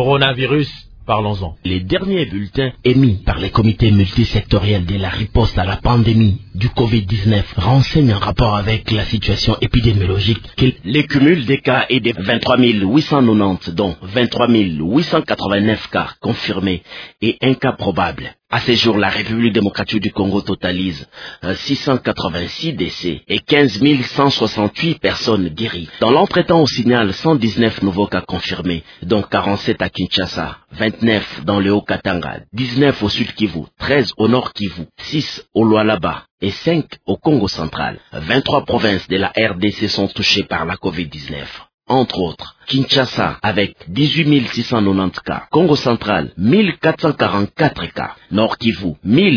coronavirus, parlons-en. Les derniers bulletins émis par les comités multisectoriels de la riposte à la pandémie du Covid-19 renseignent en rapport avec la situation épidémiologique que le cumul des cas est de 23 890, dont 23 889 cas confirmés et un cas probable. À ce jour, la République démocratique du Congo totalise 686 décès et 15 168 personnes guéries. Dans l'entretemps, on signale 119 nouveaux cas confirmés, dont 47 à Kinshasa, 29 dans le Haut-Katanga, 19 au Sud Kivu, 13 au Nord Kivu, 6 au Lualaba et 5 au Congo central. 23 provinces de la RDC sont touchées par la Covid-19. Entre autres, Kinshasa avec 18 690 cas, Congo central 1444 cas, Nord Kivu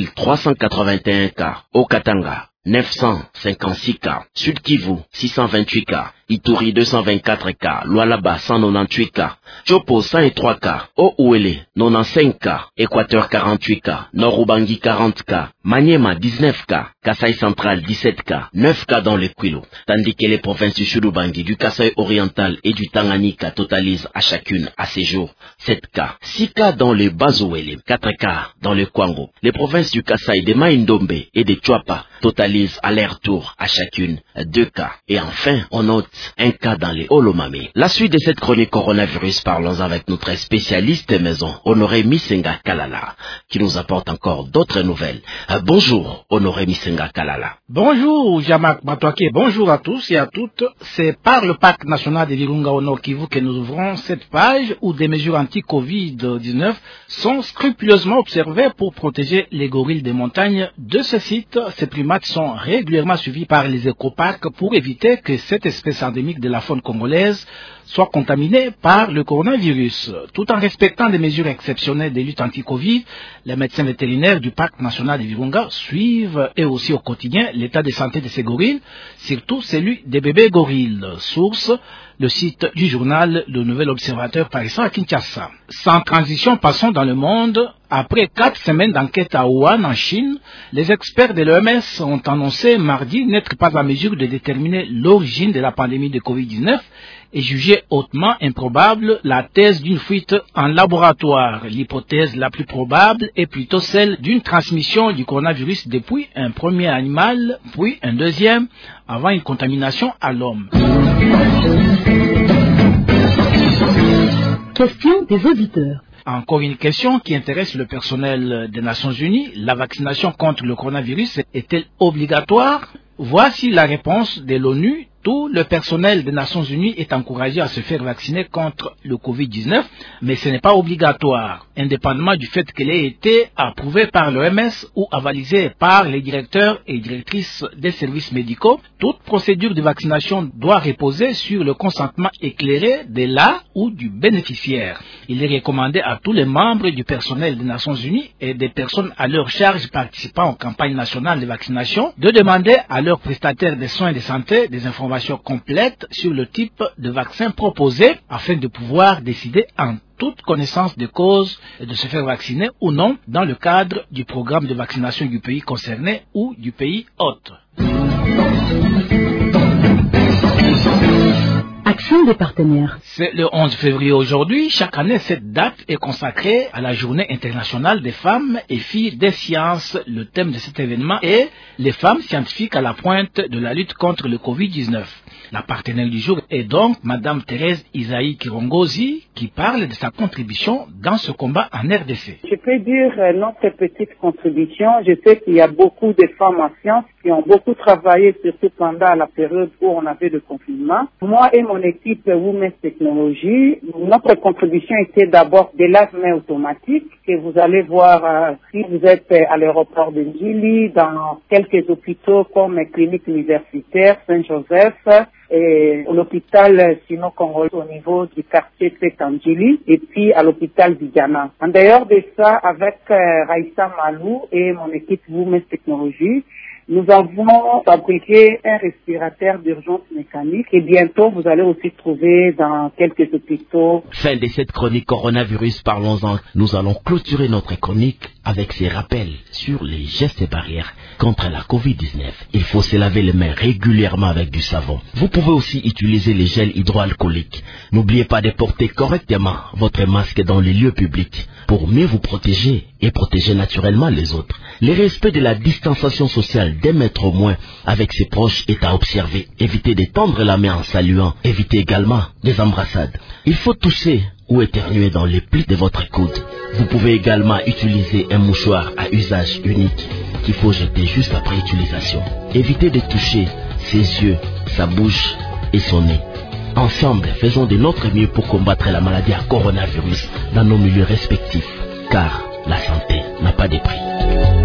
1381 cas, Haut-Katanga 956 cas, Sud Kivu 628 cas, Ituri 224 cas, Lualaba 198 cas, Chopo 103 cas, Haut-Ouélé 95 cas, Équateur 48 cas, Nord-Ubangi 40 cas, Maniema 19 cas, Kasaï central 17 cas, 9 cas dans le Kwilu, tandis que les provinces du Sud-Ubangi, du Kasaï oriental et du Tanganyika totalisent à chacune à ces jours 7 cas, 6 cas dans le Bas-Ouélé, 4 cas dans le Kwango. Les provinces du Kasaï, de Maïndombe et de Tchouapa totalisent à leur tour à chacune 2 cas. Et enfin, on note un cas dans les Olomami. La suite de cette chronique coronavirus, parlons avec notre spécialiste maison, Honoré Misenga Kalala, qui nous apporte encore d'autres nouvelles. Bonjour, Honoré Misenga Kalala. Bonjour, Jamak Matouake. Bonjour à tous et à toutes. C'est par le Parc national de Virunga au Nord Kivu que nous ouvrons cette page où des mesures anti-Covid-19 sont scrupuleusement observées pour protéger les gorilles des montagnes. De ce site, ces primates sont régulièrement suivis par les écoparcs pour éviter que cette espèce endémique de la faune congolaise soit contaminée par le coronavirus. Tout en respectant des mesures exceptionnelles de lutte anti-Covid, les médecins vétérinaires du Parc national de Virunga suivent eux aussi au quotidien l'état de santé de ces gorilles, surtout celui des bébés gorilles. Source, le site du journal Le Nouvel Observateur paraissant à Kinshasa. Sans transition, passons dans le monde. Après 4 semaines d'enquête à Wuhan, en Chine, les experts de l'OMS ont annoncé mardi n'être pas en mesure de déterminer l'origine de la pandémie de Covid-19 et jugé hautement improbable la thèse d'une fuite en laboratoire. L'hypothèse la plus probable est plutôt celle d'une transmission du coronavirus depuis un premier animal, puis un deuxième, avant une contamination à l'homme. Question des auditeurs. Encore une question qui intéresse le personnel des Nations Unies. La vaccination contre le coronavirus est-elle obligatoire? Voici la réponse de l'ONU. Tout le personnel des Nations Unies est encouragé à se faire vacciner contre le Covid-19, mais ce n'est pas obligatoire, indépendamment du fait qu'elle ait été approuvée par l'OMS ou avalisée par les directeurs et directrices des services médicaux. Toute procédure de vaccination doit reposer sur le consentement éclairé de la ou du bénéficiaire. Il est recommandé à tous les membres du personnel des Nations Unies et des personnes à leur charge participant aux campagnes nationales de vaccination de demander à leurs prestataires de soins de santé des informations complètes sur le type de vaccin proposé afin de pouvoir décider en toute connaissance de cause de se faire vacciner ou non dans le cadre du programme de vaccination du pays concerné ou du pays hôte. Action des partenaires. C'est le 11 février aujourd'hui. Chaque année, cette date est consacrée à la Journée internationale des femmes et filles des sciences. Le thème de cet événement est les femmes scientifiques à la pointe de la lutte contre le Covid-19. La partenaire du jour est donc Madame Thérèse Isaïe Kirongozi qui parle de sa contribution dans ce combat en RDC. Je peux dire notre petite contribution. Je sais qu'il y a beaucoup de femmes en sciences qui ont beaucoup travaillé, surtout pendant la période où on avait le confinement. Moi et mon équipe Women's Technology, notre contribution était d'abord de lave-mains automatique que vous allez voir si vous êtes à l'aéroport de Njili, dans quelques hôpitaux comme clinique universitaire Saint-Joseph, et l'hôpital Sino-Congolais au niveau du quartier Petangili et puis à l'hôpital Vigana. En dehors de ça, avec Raïssa Malou et mon équipe Women's Technology, Nous avons fabriqué un respirateur d'urgence mécanique et bientôt vous allez aussi trouver dans quelques hôpitaux. Fin de cette chronique coronavirus, parlons-en. Nous allons clôturer notre chronique avec ces rappels sur les gestes barrières contre la Covid-19. Il faut se laver les mains régulièrement avec du savon. Vous pouvez aussi utiliser les gels hydroalcooliques. N'oubliez pas de porter correctement votre masque dans les lieux publics pour mieux vous protéger et protéger naturellement les autres. Le respect de la distanciation sociale d'1 mètre au moins avec ses proches est à observer. Évitez de tendre la main en saluant. Évitez également les embrassades. Il faut tousser ou éternuer dans les plis de votre coude. Vous pouvez également utiliser un mouchoir à usage unique qu'il faut jeter juste après utilisation. Évitez de toucher ses yeux, sa bouche et son nez. Ensemble, faisons de notre mieux pour combattre la maladie à coronavirus dans nos milieux respectifs, car la santé n'a pas de prix.